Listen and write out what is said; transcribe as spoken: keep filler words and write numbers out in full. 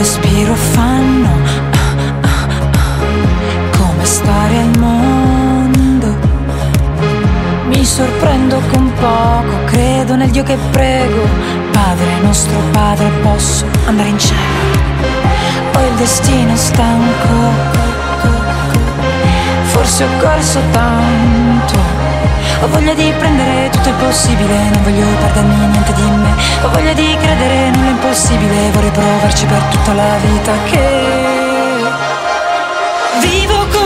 respiro fanno ah, ah, ah, come stare al mondo. Mi sorprendo con poco, credo nel Dio che prego. Padre nostro Padre, posso andare in cielo? O il destino è stanco? Forse ho corso tanto. Ho voglia di prendere tutto il possibile, non voglio perdermi niente di me. Ho voglia di credere nulla è impossibile, vorrei provarci per tutta la vita che vivo con